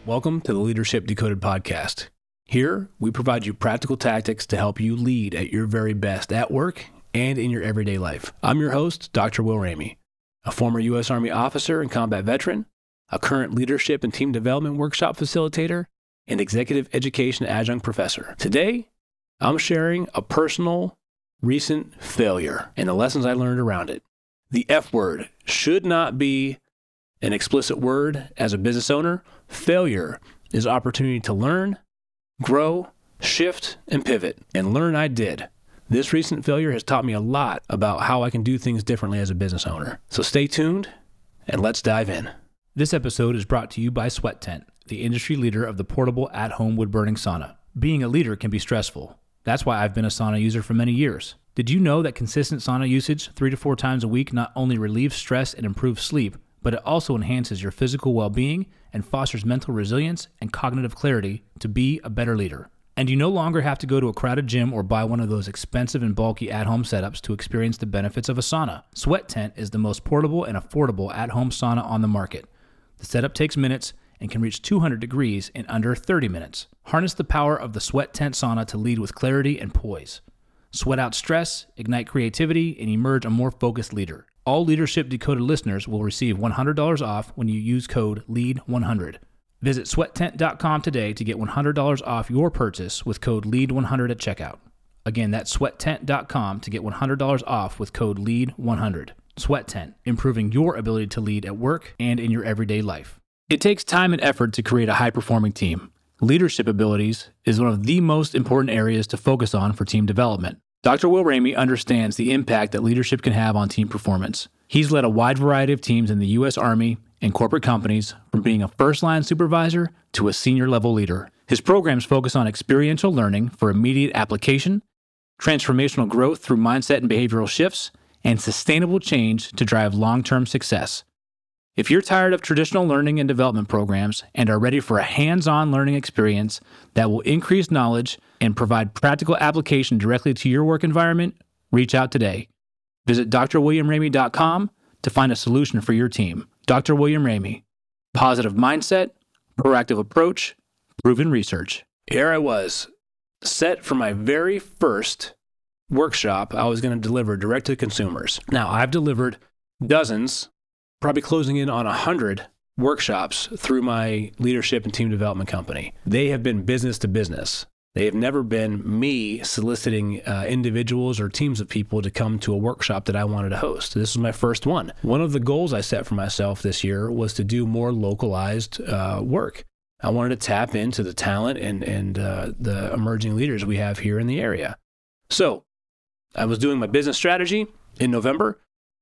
Welcome to the Leadership Decoded podcast. Here, we provide you practical tactics to help you lead at your very best at work and in your everyday life. I'm your host, Dr. Will Ramey, a former U.S. Army officer and combat veteran, a current leadership and team development workshop facilitator, and executive education adjunct professor. Today, I'm sharing a personal, recent failure and the lessons I learned around it. The F word should not be an explicit word as a business owner. Failure is opportunity to learn, grow, shift, and pivot. And learn I did. This recent failure has taught me a lot about how I can do things differently as a business owner. So stay tuned and let's dive in. This episode is brought to you by Sweat Tent, the industry leader of the portable at-home wood-burning sauna. Being a leader can be stressful. That's why I've been a sauna user for many years. Did you know that consistent sauna usage 3 to 4 times a week not only relieves stress and improves sleep, but it also enhances your physical well-being and fosters mental resilience and cognitive clarity to be a better leader? And you no longer have to go to a crowded gym or buy one of those expensive and bulky at-home setups to experience the benefits of a sauna. Sweat Tent is the most portable and affordable at-home sauna on the market. The setup takes minutes and can reach 200 degrees in under 30 minutes. Harness the power of the Sweat Tent sauna to lead with clarity and poise. Sweat out stress, ignite creativity, and emerge a more focused leader. All Leadership Decoded listeners will receive $100 off when you use code LEAD100. Visit sweattent.com today to get $100 off your purchase with code LEAD100 at checkout. Again, that's sweattent.com to get $100 off with code LEAD100. Sweat Tent, improving your ability to lead at work and in your everyday life. It takes time and effort to create a high-performing team. Leadership abilities is one of the most important areas to focus on for team development. Dr. Will Ramey understands the impact that leadership can have on team performance. He's led a wide variety of teams in the U.S. Army and corporate companies, from being a first-line supervisor to a senior-level leader. His programs focus on experiential learning for immediate application, transformational growth through mindset and behavioral shifts, and sustainable change to drive long-term success. If you're tired of traditional learning and development programs and are ready for a hands-on learning experience that will increase knowledge and provide practical application directly to your work environment, reach out today. Visit drwilliamramey.com to find a solution for your team. Dr. William Ramey. Positive mindset, proactive approach, proven research. Here I was, set for my very first workshop I was going to deliver direct to consumers. Now, I've delivered dozens, probably closing in on 100 workshops through my leadership and team development company. They have been business to business. They have never been me soliciting individuals or teams of people to come to a workshop that I wanted to host. This was my first one. One of the goals I set for myself this year was to do more localized work. I wanted to tap into the talent and the emerging leaders we have here in the area. So I was doing my business strategy in November.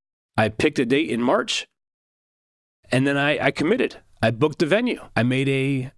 I picked a date in March. And then I committed. I booked the venue. I made a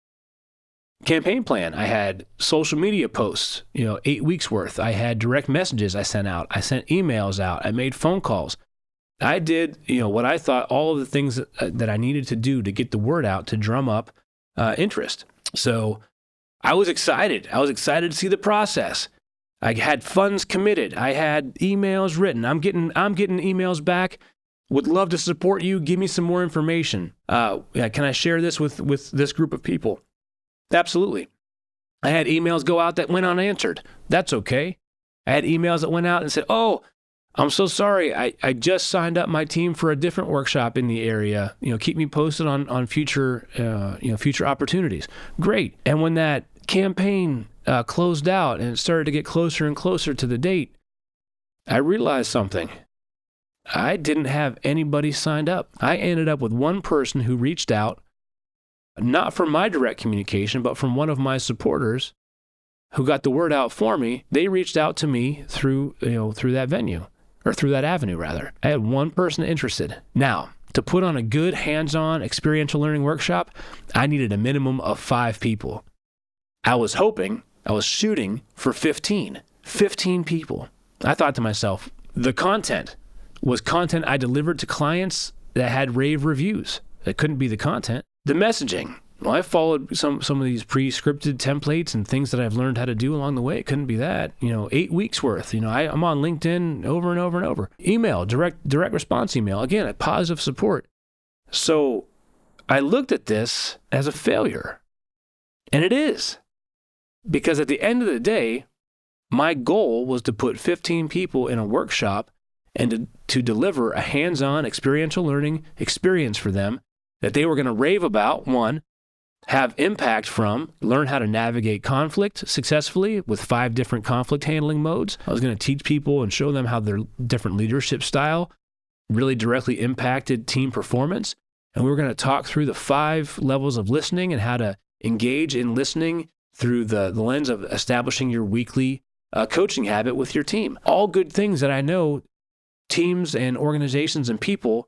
campaign plan. I had social media posts, 8 weeks worth. I had direct messages I sent out. I sent emails out. I made phone calls. I did, what I thought, all of the things that I needed to do to get the word out to drum up interest. So I was excited. I was excited to see the process. I had funds committed. I had emails written. I'm getting emails back. Would love to support you. Give me some more information. Can I share this with this group of people? Absolutely. I had emails go out that went unanswered. That's okay. I had emails that went out and said, "Oh, I'm so sorry. I just signed up my team for a different workshop in the area. Keep me posted on future future opportunities." Great. And when that campaign closed out and it started to get closer and closer to the date, I realized something. I didn't have anybody signed up. I ended up with one person who reached out, not from my direct communication, but from one of my supporters who got the word out for me. They reached out to me through that venue, or through that avenue rather. I had one person interested. Now, to put on a good hands-on experiential learning workshop, I needed a minimum of 5 people. I was shooting for 15 people. I thought to myself, the content was content I delivered to clients that had rave reviews. That couldn't be the content. The messaging. Well, I followed some of these pre-scripted templates and things that I've learned how to do along the way. It couldn't be that. 8 weeks worth. I'm on LinkedIn over and over and over. Email, direct response email. Again, a positive support. So I looked at this as a failure. And it is. Because at the end of the day, my goal was to put 15 people in a workshop and to deliver a hands-on experiential learning experience for them that they were going to rave about, one, have impact from, learn how to navigate conflict successfully with 5 different conflict handling modes. I was going to teach people and show them how their different leadership style really directly impacted team performance. And we were going to talk through the 5 levels of listening and how to engage in listening through the lens of establishing your weekly coaching habit with your team. All good things that I know teams and organizations and people,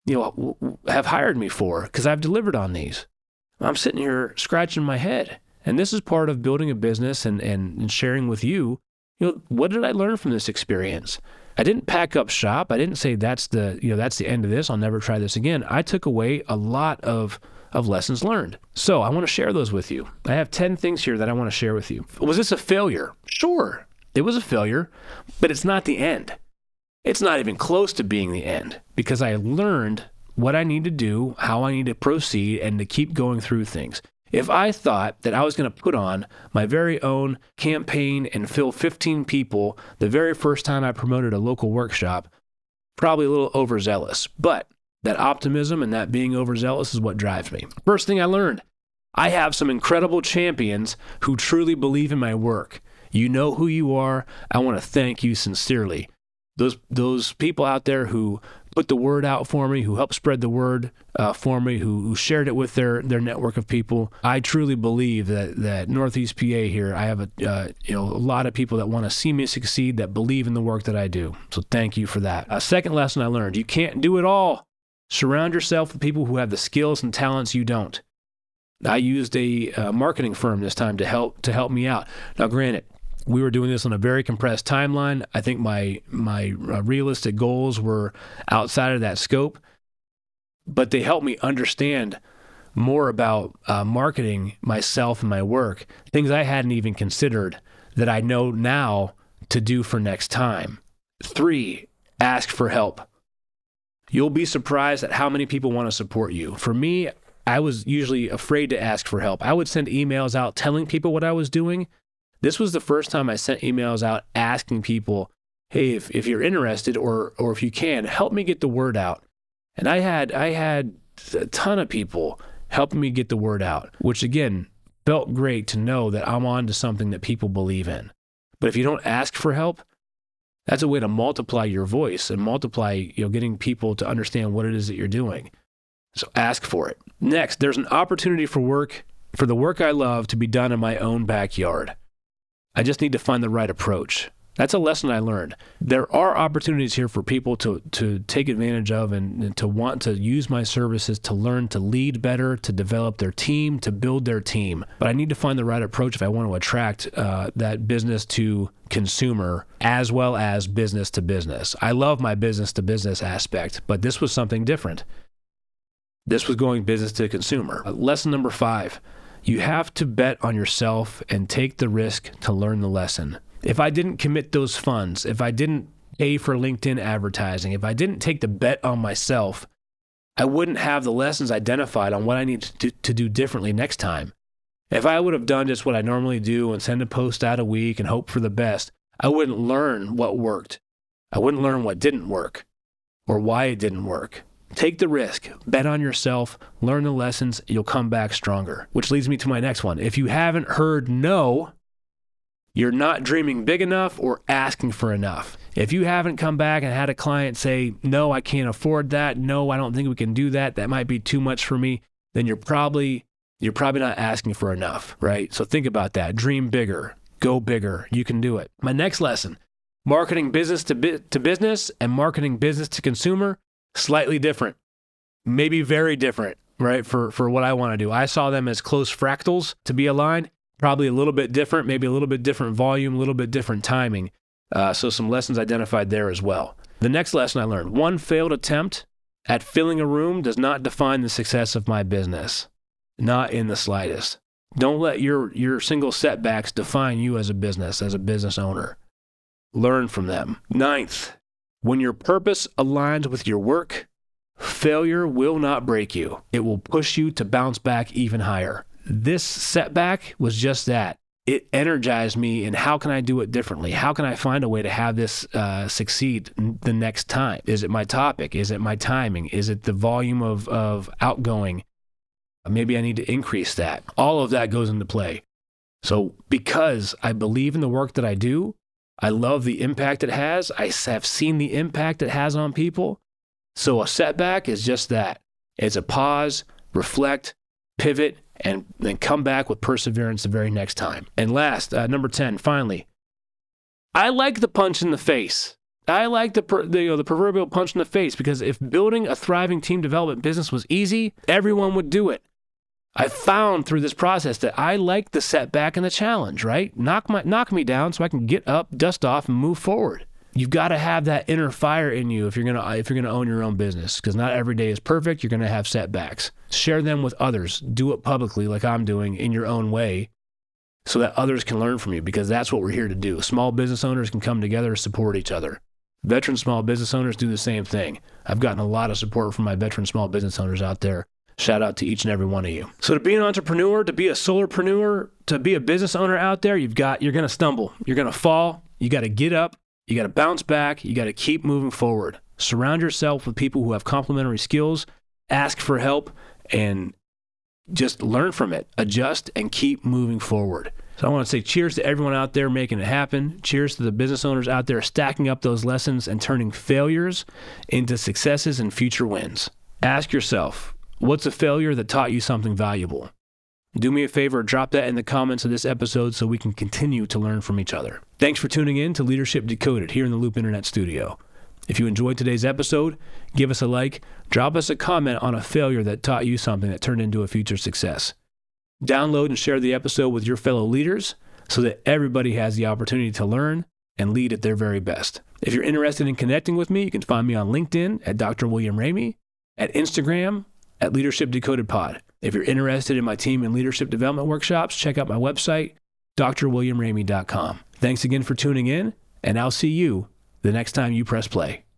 have hired me for because I've delivered on these. I'm sitting here scratching my head. And this is part of building a business and sharing with you, what did I learn from this experience? I didn't pack up shop. I didn't say that's the end of this. I'll never try this again. I took away a lot of lessons learned. So I want to share those with you. I have 10 things here that I want to share with you. Was this a failure? Sure, it was a failure, but it's not the end. It's not even close to being the end because I learned what I need to do, how I need to proceed, and to keep going through things. If I thought that I was going to put on my very own campaign and fill 15 people the very first time I promoted a local workshop, probably a little overzealous. But that optimism and that being overzealous is what drives me. First thing I learned, I have some incredible champions who truly believe in my work. You know who you are. I want to thank you sincerely. Those people out there who put the word out for me, who helped spread the word for me, who shared it with their network of people. I truly believe that Northeast PA here, I have a lot of people that want to see me succeed, that believe in the work that I do. So thank you for that. Second lesson I learned, you can't do it all. Surround yourself with people who have the skills and talents you don't. I used a marketing firm this time to help me out. Now, granted, we were doing this on a very compressed timeline. I think my realistic goals were outside of that scope, but they helped me understand more about marketing myself and my work, things I hadn't even considered that I know now to do for next time. 3, ask for help. You'll be surprised at how many people want to support you. For me, I was usually afraid to ask for help. I would send emails out telling people what I was doing. This was the first time I sent emails out asking people, hey, if you're interested or if you can, help me get the word out. And I had a ton of people helping me get the word out, which again, felt great to know that I'm on to something that people believe in. But if you don't ask for help, that's a way to multiply your voice and multiply, getting people to understand what it is that you're doing. So ask for it. Next, there's an opportunity for the work I love to be done in my own backyard. I just need to find the right approach. That's a lesson I learned. There are opportunities here for people to take advantage of and to want to use my services to learn to lead better, to develop their team, to build their team. But I need to find the right approach if I want to attract that business to consumer as well as business to business. I love my business to business aspect, but this was something different. This was going business to consumer. Lesson number 5. You have to bet on yourself and take the risk to learn the lesson. If I didn't commit those funds, if I didn't pay for LinkedIn advertising, if I didn't take the bet on myself, I wouldn't have the lessons identified on what I need to do differently next time. If I would have done just what I normally do and send a post out a week and hope for the best, I wouldn't learn what worked. I wouldn't learn what didn't work or why it didn't work. Take the risk, bet on yourself, learn the lessons, you'll come back stronger. Which leads me to my next one. If you haven't heard no, you're not dreaming big enough or asking for enough. If you haven't come back and had a client say, no, I can't afford that, no, I don't think we can do that, that might be too much for me, then you're probably not asking for enough, right? So think about that. Dream bigger, go bigger, you can do it. My next lesson, marketing business to business and marketing business to consumer, slightly different, maybe very different, right? For what I want to do. I saw them as close fractals to be aligned, probably a little bit different, maybe a little bit different volume, a little bit different timing. So some lessons identified there as well. The next lesson I learned, one failed attempt at filling a room does not define the success of my business. Not in the slightest. Don't let your single setbacks define you as a business owner. Learn from them. 9th, when your purpose aligns with your work, Failure will not break you. It will push you to bounce back even higher. This setback was just that. It energized me, and how can I do it differently? How can I find a way to have this succeed the next time? Is it my topic? Is it my timing? Is it the volume of outgoing? Maybe I need to increase that. All of that goes into play. So because I believe in the work that I do, I love the impact it has. I have seen the impact it has on people. So a setback is just that. It's a pause, reflect, pivot, and then come back with perseverance the very next time. And last, number 10, finally, I like the punch in the face. I like the proverbial punch in the face, because if building a thriving team development business was easy, everyone would do it. I found through this process that I like the setback and the challenge, right? Knock me down so I can get up, dust off, and move forward. You've got to have that inner fire in you if you're gonna own your own business, because not every day is perfect. You're gonna have setbacks. Share them with others. Do it publicly, like I'm doing, in your own way, so that others can learn from you, because that's what we're here to do. Small business owners can come together and support each other. Veteran small business owners do the same thing. I've gotten a lot of support from my veteran small business owners out there. Shout out to each and every one of you. So to be an entrepreneur, to be a solarpreneur, to be a business owner out there, you're gonna stumble. You're gonna fall. You got to get up. You got to bounce back. You got to keep moving forward. Surround yourself with people who have complementary skills. Ask for help and just learn from it. Adjust and keep moving forward. So I want to say cheers to everyone out there making it happen. Cheers to the business owners out there stacking up those lessons and turning failures into successes and future wins. Ask yourself, what's a failure that taught you something valuable? Do me a favor, drop that in the comments of this episode so we can continue to learn from each other. Thanks for tuning in to Leadership Decoded here in the Loop Internet Studio. If you enjoyed today's episode, give us a like, drop us a comment on a failure that taught you something that turned into a future success. Download and share the episode with your fellow leaders so that everybody has the opportunity to learn and lead at their very best. If you're interested in connecting with me, you can find me on LinkedIn at Dr. William Ramey, at Instagram at Leadership Decoded Pod. If you're interested in my team and leadership development workshops, check out my website, drwilliamramey.com. Thanks again for tuning in, and I'll see you the next time you press play.